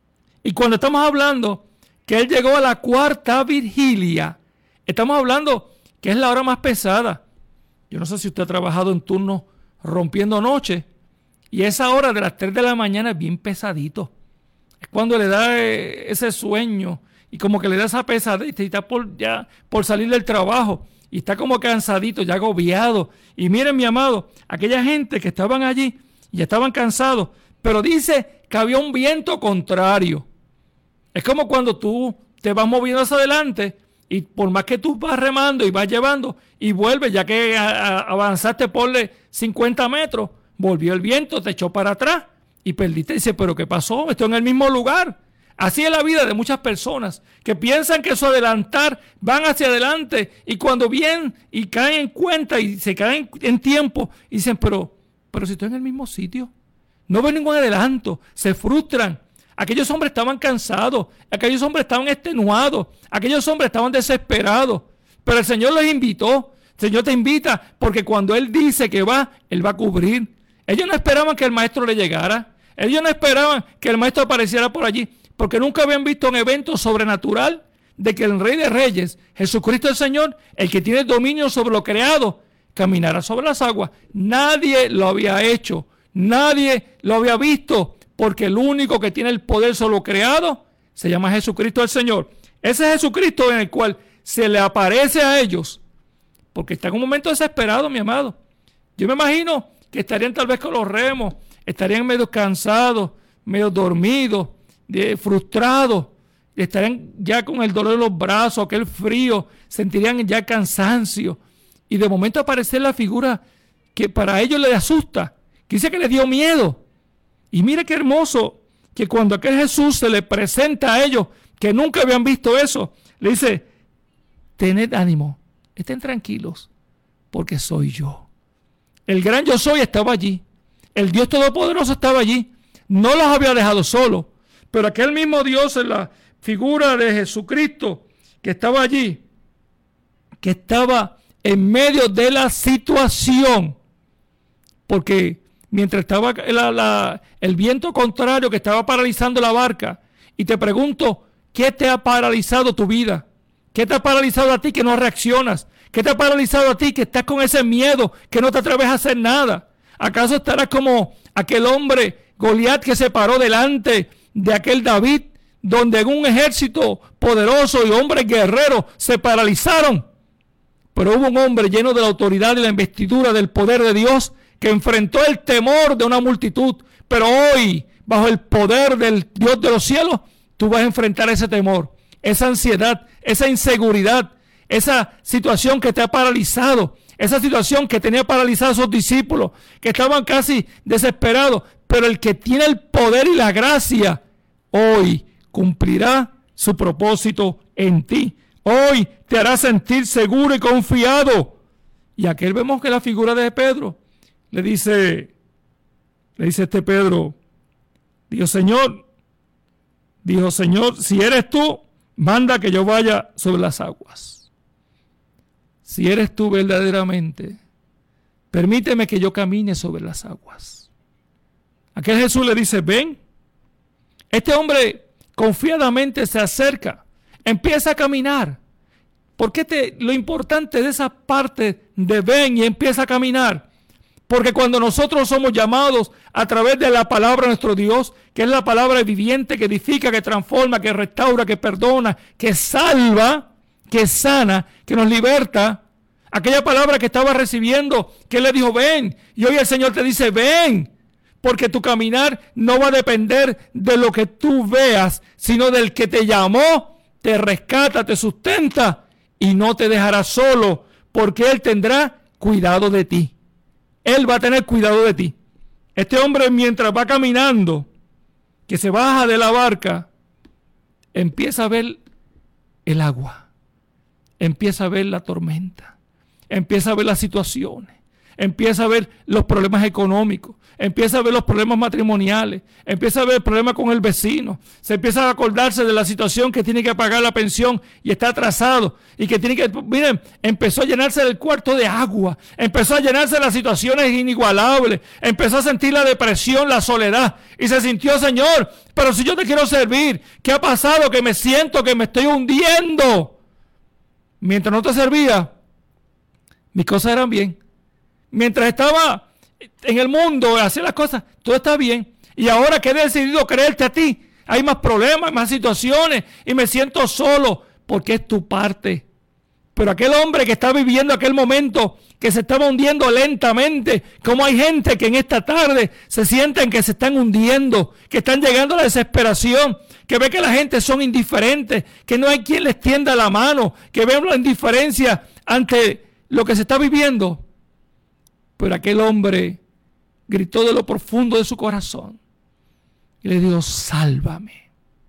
Y cuando estamos hablando que Él llegó a la cuarta vigilia, estamos hablando que es la hora más pesada. Yo no sé si usted ha trabajado en turnos rompiendo noche, y esa hora de las tres de la mañana es bien pesadito. Es cuando le da ese sueño y como que le da esa pesadez y está por, ya, por salir del trabajo y está como cansadito, ya agobiado. Y miren, mi amado, aquella gente que estaban allí y estaban cansados, pero dice que había un viento contrario. Es como cuando tú te vas moviendo hacia adelante y por más que tú vas remando y vas llevando y vuelves, ya que a, a, avanzaste por cincuenta metros, volvió el viento, te echó para atrás y perdiste. Dice, ¿pero qué pasó? Estoy en el mismo lugar. Así es la vida de muchas personas que piensan que su adelantar van hacia adelante y cuando vienen y caen en cuenta y se caen en tiempo y dicen, pero, pero si estoy en el mismo sitio, no veo ningún adelanto, se frustran. Aquellos hombres estaban cansados, aquellos hombres estaban extenuados, aquellos hombres estaban desesperados, pero el Señor los invitó. El Señor te invita porque cuando Él dice que va, Él va a cubrir. Ellos no esperaban que el maestro le llegara, ellos no esperaban que el maestro apareciera por allí, porque nunca habían visto un evento sobrenatural de que el Rey de Reyes, Jesucristo el Señor, el que tiene dominio sobre lo creado, caminara sobre las aguas. Nadie lo había hecho, nadie lo había visto, porque el único que tiene el poder sobre lo creado se llama Jesucristo el Señor. Ese Jesucristo en el cual se le aparece a ellos, porque está en un momento desesperado, mi amado. Yo me imagino que estarían tal vez con los remos, estarían medio cansados, medio dormidos, de, frustrados, estarían ya con el dolor de los brazos, aquel frío, sentirían ya cansancio. Y de momento aparece la figura que para ellos les asusta, que dice que les dio miedo. Y mire qué hermoso, que cuando aquel Jesús se le presenta a ellos, que nunca habían visto eso, le dice, tened ánimo, estén tranquilos, porque soy yo. El gran yo soy estaba allí, el Dios Todopoderoso estaba allí, no los había dejado solos, pero aquel mismo Dios en la figura de Jesucristo que estaba allí, que estaba en medio de la situación, porque mientras estaba la, la, el viento contrario que estaba paralizando la barca, y te pregunto, ¿qué te ha paralizado tu vida? ¿Qué te ha paralizado a ti que no reaccionas? ¿Qué te ha paralizado a ti? Que estás con ese miedo, que no te atreves a hacer nada. ¿Acaso estarás como aquel hombre Goliat que se paró delante de aquel David, donde un ejército poderoso y hombres guerreros se paralizaron? Pero hubo un hombre lleno de la autoridad y la investidura del poder de Dios que enfrentó el temor de una multitud. Pero hoy, bajo el poder del Dios de los cielos, tú vas a enfrentar ese temor, esa ansiedad, esa inseguridad, esa situación que te ha paralizado, esa situación que tenía paralizados a sus discípulos, que estaban casi desesperados. Pero el que tiene el poder y la gracia, hoy cumplirá su propósito en ti. Hoy te hará sentir seguro y confiado. Y aquel vemos que la figura de Pedro le dice, le dice este Pedro, dijo Señor, dijo Señor, si eres tú, manda que yo vaya sobre las aguas. Si eres tú verdaderamente, permíteme que yo camine sobre las aguas. Aquel Jesús le dice, ven. Este hombre confiadamente se acerca, empieza a caminar. ¿Por qué te, lo importante de esa parte de ven y empieza a caminar? Porque cuando nosotros somos llamados a través de la palabra de nuestro Dios, que es la palabra viviente, que edifica, que transforma, que restaura, que perdona, que salva, que sana, que nos liberta, aquella palabra que estaba recibiendo, que Él le dijo, ven, y hoy el Señor te dice, ven, porque tu caminar no va a depender de lo que tú veas, sino del que te llamó, te rescata, te sustenta, y no te dejará solo, porque Él tendrá cuidado de ti. Él va a tener cuidado de ti. Este hombre, mientras va caminando, que se baja de la barca, empieza a ver el agua, empieza a ver la tormenta, empieza a ver las situaciones, empieza a ver los problemas económicos, empieza a ver los problemas matrimoniales, empieza a ver el problema con el vecino, se empieza a acordarse de la situación que tiene que pagar la pensión y está atrasado y que tiene que, miren, empezó a llenarse del cuarto de agua, empezó a llenarse de las situaciones inigualables, empezó a sentir la depresión, la soledad y se sintió, Señor, pero si yo te quiero servir, ¿qué ha pasado? Que me siento que me estoy hundiendo. Mientras no te servía, mis cosas eran bien. Mientras estaba en el mundo, hacer las cosas, todo está bien. Y ahora que he decidido creerte a ti, hay más problemas, más situaciones, y me siento solo, porque es tu parte. Pero aquel hombre que está viviendo aquel momento, que se estaba hundiendo lentamente, como hay gente que en esta tarde se sienten que se están hundiendo, que están llegando a la desesperación, que ve que la gente son indiferentes, que no hay quien les tienda la mano, que ven la indiferencia ante lo que se está viviendo. Pero aquel hombre gritó de lo profundo de su corazón y le dijo, sálvame.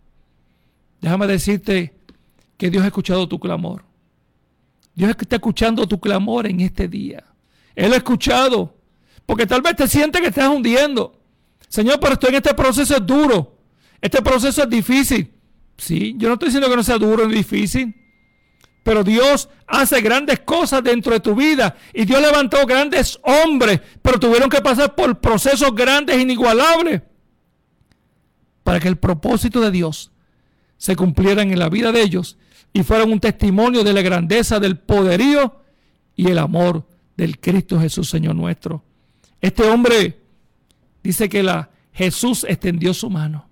Déjame decirte que Dios ha escuchado tu clamor. Dios está escuchando tu clamor en este día. Él lo ha escuchado, porque tal vez te sientes que estás hundiendo. Señor, pero estoy en este proceso es duro. Este proceso es difícil. Sí, yo no estoy diciendo que no sea duro ni difícil. Pero Dios hace grandes cosas dentro de tu vida. Y Dios levantó grandes hombres, pero tuvieron que pasar por procesos grandes, inigualables, para que el propósito de Dios se cumpliera en la vida de ellos y fueran un testimonio de la grandeza, del poderío y el amor del Cristo Jesús, Señor nuestro. Este hombre dice que la, Jesús extendió su mano,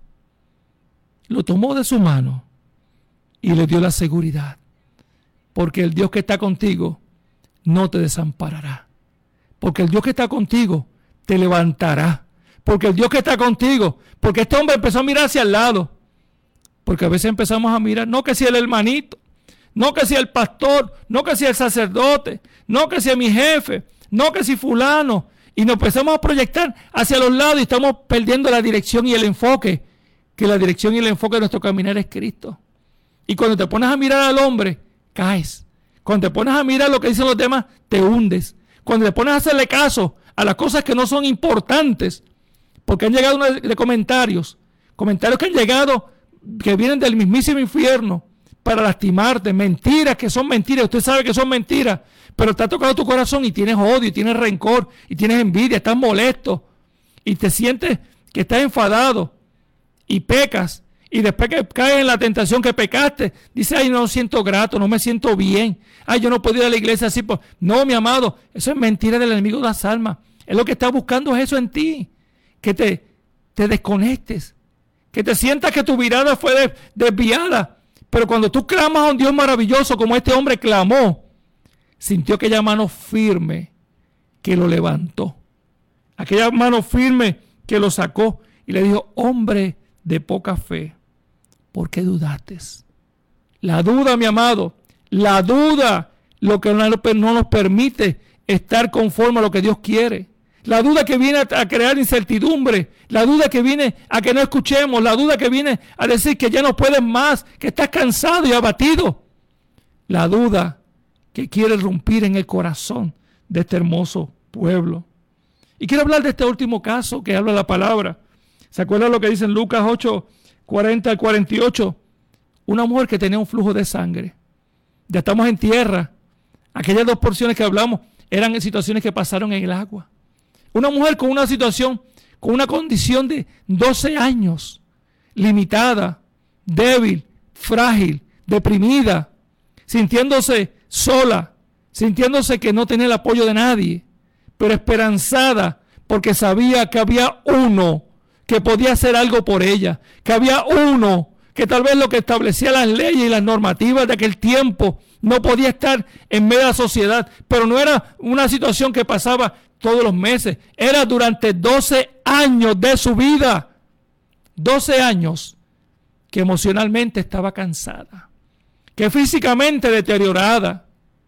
lo tomó de su mano y le dio la seguridad. Porque el Dios que está contigo no te desamparará. Porque el Dios que está contigo te levantará. Porque el Dios que está contigo, porque este hombre empezó a mirar hacia el lado. Porque a veces empezamos a mirar, no que sea el hermanito, no que sea el pastor, no que sea el sacerdote, no que sea mi jefe, no que sea fulano. Y nos empezamos a proyectar hacia los lados y estamos perdiendo la dirección y el enfoque. Que la dirección y el enfoque de nuestro caminar es Cristo. Y cuando te pones a mirar al hombre, caes. Cuando te pones a mirar lo que dicen los demás, te hundes. Cuando te pones a hacerle caso a las cosas que no son importantes, porque han llegado una de comentarios, comentarios que han llegado, que vienen del mismísimo infierno, para lastimarte, mentiras que son mentiras, usted sabe que son mentiras, pero te ha tocado tu corazón y tienes odio, y tienes rencor, y tienes envidia, estás molesto, y te sientes que estás enfadado, y pecas, Y después que caes en la tentación que pecaste, dice, ay, no siento grato, no me siento bien. Ay, yo no puedo ir a la iglesia así. Pues. No, mi amado, eso es mentira del enemigo de las almas. Él lo que está buscando es eso en ti. Que te, te desconectes. Que te sientas que tu mirada fue des, desviada. Pero cuando tú clamas a un Dios maravilloso como este hombre clamó, sintió aquella mano firme que lo levantó. Aquella mano firme que lo sacó y le dijo, hombre de poca fe, ¿por qué dudaste? La duda, mi amado, la duda, lo que no nos permite estar conforme a lo que Dios quiere. La duda que viene a crear incertidumbre, la duda que viene a que no escuchemos, la duda que viene a decir que ya no puedes más, que estás cansado y abatido. La duda que quiere irrumpir en el corazón de este hermoso pueblo. Y quiero hablar de este último caso que habla la palabra. ¿Se acuerdan lo que dice en Lucas ocho, cuarenta al cuarenta y ocho? Una mujer que tenía un flujo de sangre. Ya estamos en tierra. Aquellas dos porciones que hablamos eran situaciones que pasaron en el agua. Una mujer con una situación, con una condición de doce años, limitada, débil, frágil, deprimida, sintiéndose sola, sintiéndose que no tenía el apoyo de nadie, pero esperanzada porque sabía que había uno que podía hacer algo por ella, que había uno que tal vez lo que establecía las leyes y las normativas de aquel tiempo no podía estar en medio de la sociedad, pero no era una situación que pasaba todos los meses, era durante doce años de su vida, doce años que emocionalmente estaba cansada, que físicamente deteriorada,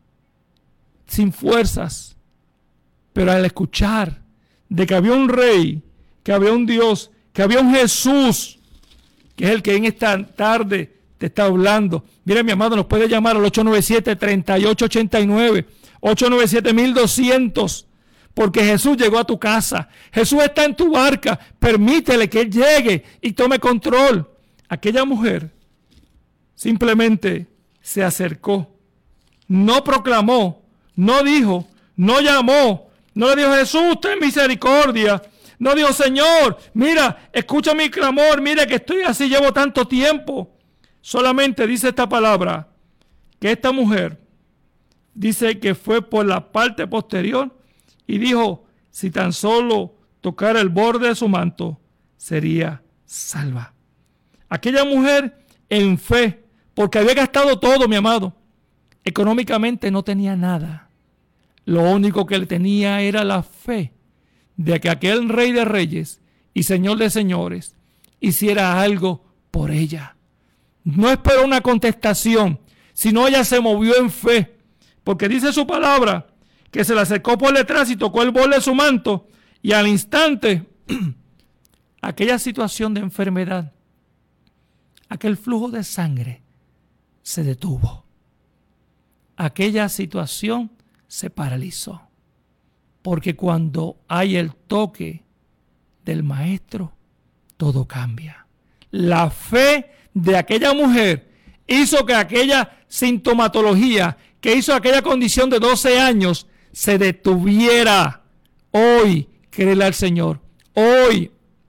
sin fuerzas, pero al escuchar de que había un rey, que había un Dios, que había un Jesús, que es el que en esta tarde te está hablando. Mira, mi amado, nos puede llamar al ocho nueve siete, tres ocho ocho nueve, ocho nueve siete, doscientos, porque Jesús llegó a tu casa. Jesús está en tu barca. Permítele que Él llegue y tome control. Aquella mujer simplemente se acercó, no proclamó, no dijo, no llamó, no le dijo, Jesús, ten misericordia. No dijo, Señor, mira, escucha mi clamor, mira que estoy así, llevo tanto tiempo. Solamente dice esta palabra, que esta mujer dice que fue por la parte posterior y dijo, si tan solo tocara el borde de su manto, sería salva. Aquella mujer en fe, porque había gastado todo, mi amado. Económicamente no tenía nada. Lo único que le tenía era la fe de que aquel Rey de Reyes y Señor de Señores hiciera algo por ella. No esperó una contestación, sino ella se movió en fe, porque dice su palabra que se le acercó por detrás y tocó el borde de su manto, y al instante aquella situación de enfermedad, aquel flujo de sangre se detuvo. Aquella situación se paralizó. Porque cuando hay el toque del maestro, todo cambia. La fe de aquella mujer hizo que aquella sintomatología, que hizo aquella condición de doce años, se detuviera. Hoy, créele al Señor. Hoy,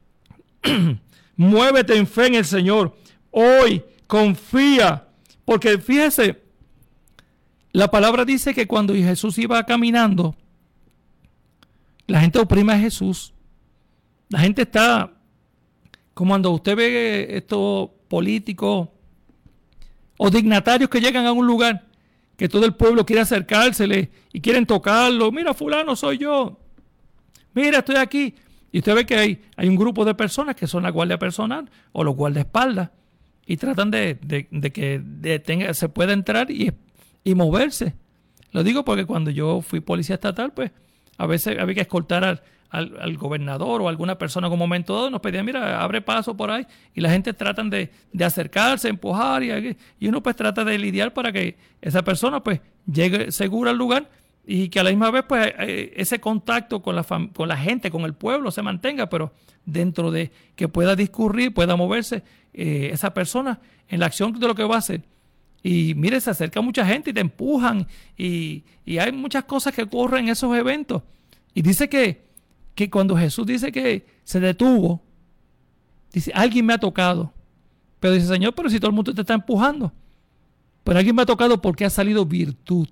muévete en fe en el Señor. Hoy, confía. Porque fíjese, la palabra dice que cuando Jesús iba caminando, la gente oprime a Jesús. La gente está, como cuando usted ve estos políticos o dignatarios que llegan a un lugar, que todo el pueblo quiere acercársele y quieren tocarlo. Mira, fulano soy yo. Mira, estoy aquí. Y usted ve que hay, hay un grupo de personas que son la guardia personal o los guardaespaldas y tratan de, de, de que de tenga, se pueda entrar y, y moverse. Lo digo porque cuando yo fui policía estatal, pues a veces había que escoltar al, al, al gobernador o a alguna persona en un momento dado. Nos pedían, mira, abre paso por ahí. Y la gente tratan de, de acercarse, empujar. Y, y uno pues trata de lidiar para que esa persona pues llegue segura al lugar y que a la misma vez pues ese contacto con la, fam- con la gente, con el pueblo se mantenga, pero dentro de que pueda discurrir, pueda moverse eh, esa persona en la acción de lo que va a hacer. Y mire, se acerca mucha gente y te empujan y, y hay muchas cosas que ocurren en esos eventos. Y dice que, que cuando Jesús dice que se detuvo, dice, alguien me ha tocado, Pedro dice, Señor, pero si todo el mundo te está empujando. Pero alguien me ha tocado porque ha salido virtud.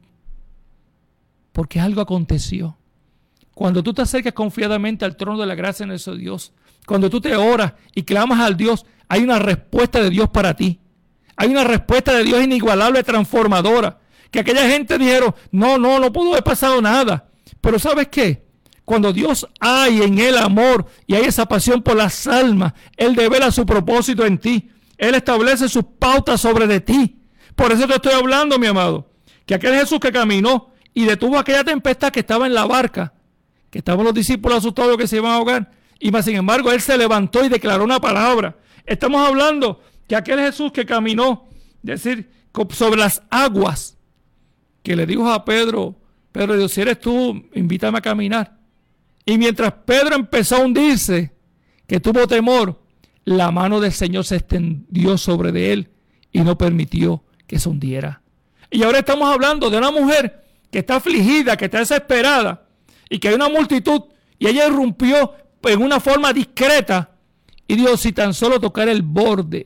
Porque algo aconteció. Cuando tú te acercas confiadamente al trono de la gracia en nuestro Dios, cuando tú te oras y clamas al Dios, hay una respuesta de Dios para ti. Hay una respuesta de Dios inigualable, transformadora. Que aquella gente dijeron, no, no, no pudo haber pasado nada. Pero ¿sabes qué? Cuando Dios hay en él amor y hay esa pasión por las almas, Él devela su propósito en ti. Él establece sus pautas sobre de ti. Por eso te estoy hablando, mi amado, que aquel Jesús que caminó y detuvo aquella tempestad que estaba en la barca, que estaban los discípulos asustados que se iban a ahogar, y más sin embargo Él se levantó y declaró una palabra. Estamos hablando que aquel Jesús que caminó, es decir, sobre las aguas, que le dijo a Pedro, Pedro dijo, si eres tú, invítame a caminar. Y mientras Pedro empezó a hundirse, que tuvo temor, la mano del Señor se extendió sobre de él y no permitió que se hundiera. Y ahora estamos hablando de una mujer que está afligida, que está desesperada, y que hay una multitud, y ella irrumpió en una forma discreta, y dijo, si tan solo tocar el borde,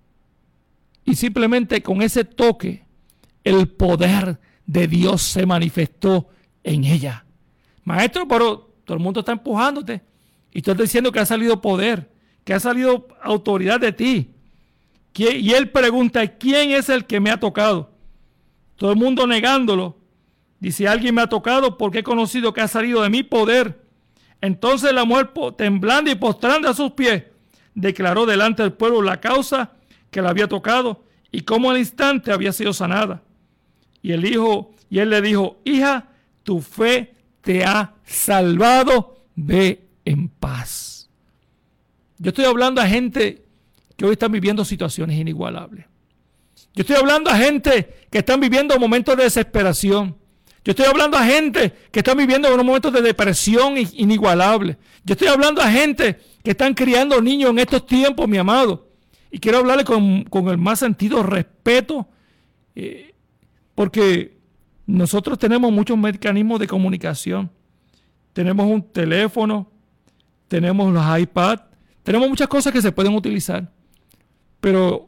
y simplemente con ese toque, el poder de Dios se manifestó en ella. Maestro, pero todo el mundo está empujándote, y tú estás diciendo que ha salido poder, que ha salido autoridad de ti. Y él pregunta, ¿quién es el que me ha tocado? Todo el mundo negándolo. Dice, alguien me ha tocado porque he conocido que ha salido de mi poder. Entonces la mujer, temblando y postrando a sus pies, declaró delante del pueblo la causa que la había tocado y cómo al instante había sido sanada. Y el hijo, y él le dijo, hija, tu fe te ha salvado, ve en paz. Yo estoy hablando a gente que hoy están viviendo situaciones inigualables. Yo estoy hablando a gente que están viviendo momentos de desesperación. Yo estoy hablando a gente que están viviendo unos momentos de depresión inigualables. Yo estoy hablando a gente que están criando niños en estos tiempos, mi amado. Y quiero hablarle con, con el más sentido respeto, eh, porque nosotros tenemos muchos mecanismos de comunicación. Tenemos un teléfono, tenemos los iPads, tenemos muchas cosas que se pueden utilizar. Pero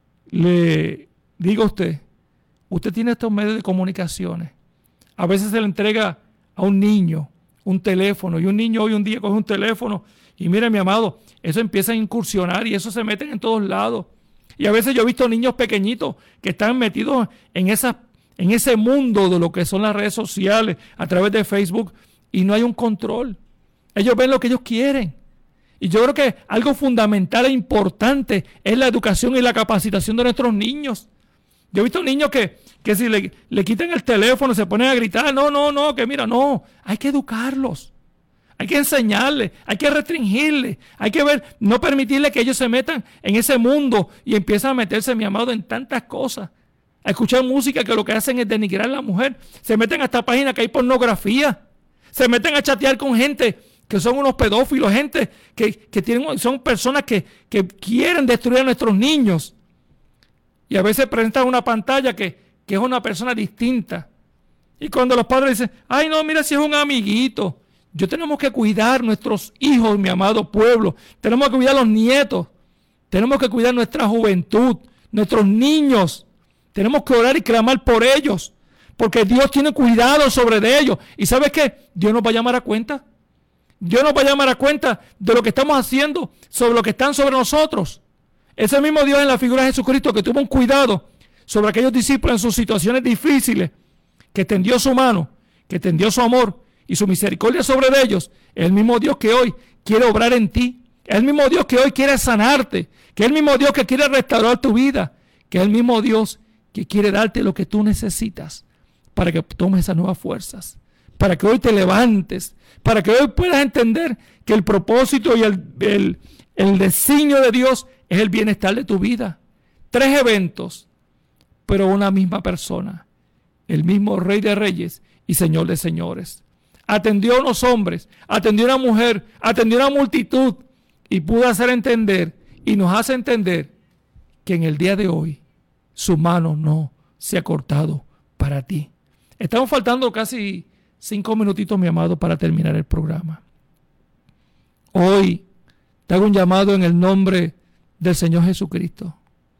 le digo a usted, usted tiene estos medios de comunicaciones. A veces se le entrega a un niño un teléfono y un niño hoy un día coge un teléfono y mire, mi amado, eso empieza a incursionar y eso se meten en todos lados. Y a veces yo he visto niños pequeñitos que están metidos en, esa, en ese mundo de lo que son las redes sociales a través de Facebook y no hay un control. Ellos ven lo que ellos quieren. Y yo creo que algo fundamental e importante es la educación y la capacitación de nuestros niños. Yo he visto niños que, que si le, le quitan el teléfono se ponen a gritar, no, no, no, que mira, no, hay que educarlos, hay que enseñarles, hay que restringirles, hay que ver, no permitirles que ellos se metan en ese mundo y empiezan a meterse, mi amado, en tantas cosas, a escuchar música que lo que hacen es denigrar a la mujer, se meten a esta página que hay pornografía, se meten a chatear con gente que son unos pedófilos, gente que, que tienen, son personas que, que quieren destruir a nuestros niños. Y a veces presentan una pantalla que, que es una persona distinta. Y cuando los padres dicen, ay no, mira si es un amiguito. Yo tenemos que cuidar nuestros hijos, mi amado pueblo. Tenemos que cuidar los nietos. Tenemos que cuidar nuestra juventud, nuestros niños. Tenemos que orar y clamar por ellos. Porque Dios tiene cuidado sobre de ellos. ¿Y sabes qué? Dios nos va a llamar a cuenta. Dios nos va a llamar a cuenta de lo que estamos haciendo sobre lo que están sobre nosotros. Ese mismo Dios en la figura de Jesucristo que tuvo un cuidado sobre aquellos discípulos en sus situaciones difíciles, que extendió su mano, que extendió su amor y su misericordia sobre ellos, es el mismo Dios que hoy quiere obrar en ti, es el mismo Dios que hoy quiere sanarte, que es el mismo Dios que quiere restaurar tu vida, que es el mismo Dios que quiere darte lo que tú necesitas para que tomes esas nuevas fuerzas, para que hoy te levantes, para que hoy puedas entender que el propósito y el, el, el designio de Dios es el bienestar de tu vida. Tres eventos, pero una misma persona, el mismo Rey de Reyes y Señor de Señores. Atendió a unos hombres, atendió a una mujer, atendió a una multitud y pudo hacer entender y nos hace entender que en el día de hoy su mano no se ha cortado para ti. Estamos faltando casi cinco minutitos, mi amado, para terminar el programa. Hoy te hago un llamado en el nombre del Señor Jesucristo.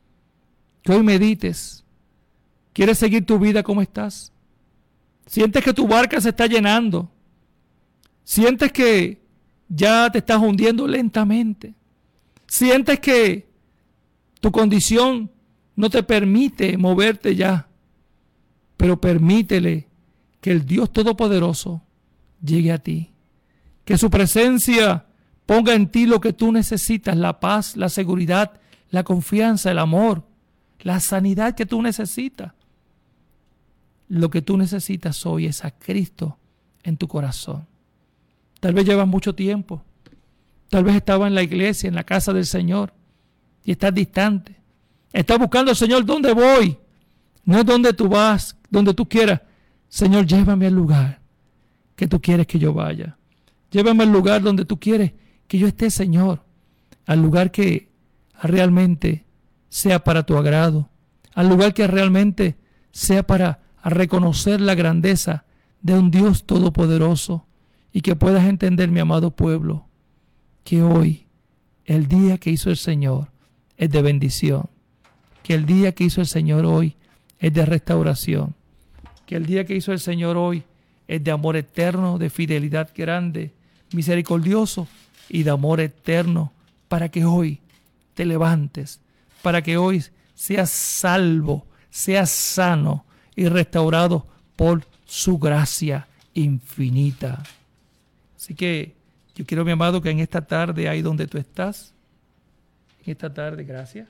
que hoy medites. ¿Quieres seguir tu vida como estás? ¿Sientes que tu barca se está llenando? ¿Sientes que ya te estás hundiendo lentamente? ¿Sientes que tu condición no te permite moverte ya? Pero permítele que el Dios Todopoderoso llegue a ti. Que su presencia ponga en ti lo que tú necesitas, la paz, la seguridad, la confianza, el amor, la sanidad que tú necesitas. Lo que tú necesitas hoy es a Cristo en tu corazón. Tal vez llevas mucho tiempo. Tal vez estabas en la iglesia, en la casa del Señor, y estás distante. Estás buscando al Señor, ¿dónde voy? No es donde tú vas, donde tú quieras. Señor, llévame al lugar que tú quieres que yo vaya. Llévame al lugar donde tú quieres que yo esté, Señor. Al lugar que realmente sea para tu agrado. Al lugar que realmente sea para reconocer la grandeza de un Dios todopoderoso. Y que puedas entender, mi amado pueblo, que hoy, el día que hizo el Señor, es de bendición. Que el día que hizo el Señor hoy es de restauración. Que el día que hizo el Señor hoy es de amor eterno, de fidelidad grande, misericordioso y de amor eterno, para que hoy te levantes, para que hoy seas salvo, seas sano y restaurado por su gracia infinita. Así que yo quiero, mi amado, que en esta tarde, ahí donde tú estás, en esta tarde, gracias.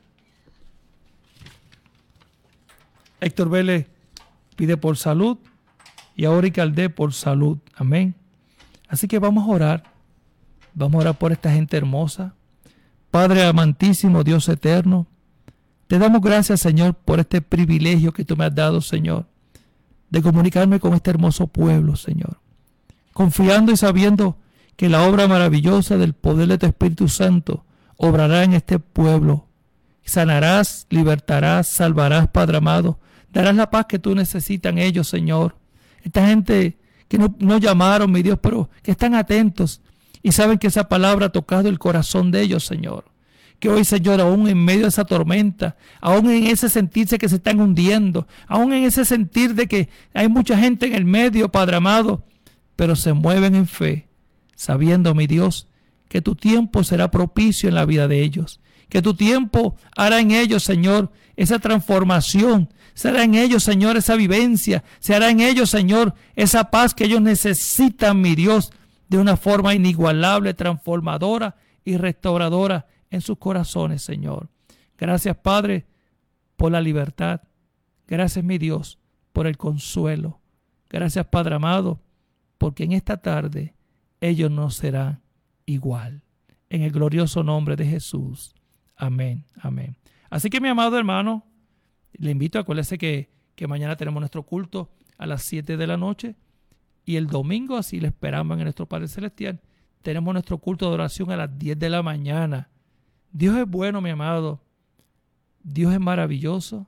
Héctor Vélez pide por salud y ahora Icaldé por salud. Amén. Así que vamos a orar. Vamos a orar por esta gente hermosa. Padre amantísimo, Dios eterno, te damos gracias, Señor, por este privilegio que tú me has dado, Señor, de comunicarme con este hermoso pueblo, Señor. Confiando y sabiendo que la obra maravillosa del poder de tu Espíritu Santo obrará en este pueblo. Sanarás, libertarás, salvarás, Padre amado. Darás la paz que tú necesitas en ellos, Señor. Esta gente que no, no llamaron, mi Dios, pero que están atentos y saben que esa palabra ha tocado el corazón de ellos, Señor. Que hoy, Señor, aún en medio de esa tormenta, aún en ese sentirse que se están hundiendo, aún en ese sentir de que hay mucha gente en el medio, Padre amado, pero se mueven en fe, sabiendo, mi Dios, que tu tiempo será propicio en la vida de ellos, que tu tiempo hará en ellos, Señor, esa transformación, será en ellos, Señor, esa vivencia, se hará en ellos, Señor, esa paz que ellos necesitan, mi Dios, de una forma inigualable, transformadora y restauradora en sus corazones, Señor. Gracias, Padre, por la libertad. Gracias, mi Dios, por el consuelo. Gracias, Padre amado, porque en esta tarde ellos no serán igual. En el glorioso nombre de Jesús. Amén, amén. Así que, mi amado hermano, le invito, acuérdese que, que mañana tenemos nuestro culto a las siete de la noche y el domingo, así le esperamos en nuestro Padre Celestial, tenemos nuestro culto de oración a las diez de la mañana. Dios es bueno, mi amado. Dios es maravilloso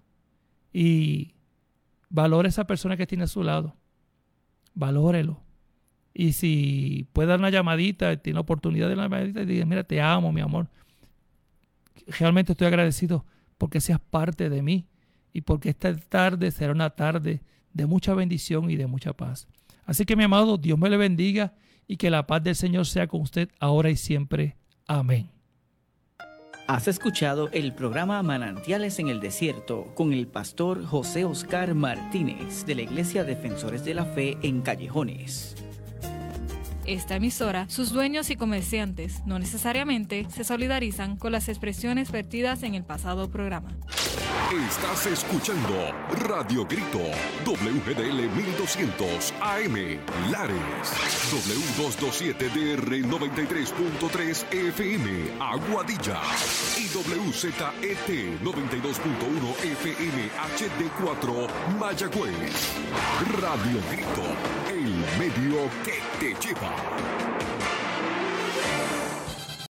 y valore a esa persona que tiene a su lado. Valórelo. Y si puede dar una llamadita, tiene la oportunidad de una llamadita, y diga, mira, te amo, mi amor. Realmente estoy agradecido porque seas parte de mí y porque esta tarde será una tarde de mucha bendición y de mucha paz. Así que, mi amado, Dios me le bendiga y que la paz del Señor sea con usted ahora y siempre. Amén. Has escuchado el programa Manantiales en el Desierto con el pastor José Oscar Martínez de la Iglesia Defensores de la Fe en Callejones. Esta emisora, sus dueños y comerciantes no necesariamente se solidarizan con las expresiones vertidas en el pasado programa. Estás escuchando Radio Grito, W G D L mil doscientos A M, Lares, W doscientos veintisiete D R noventa y tres punto tres F M, Aguadilla, y W Z E T noventa y dos punto uno F M H D cuatro, Mayagüez. Radio Grito, el medio que te lleva.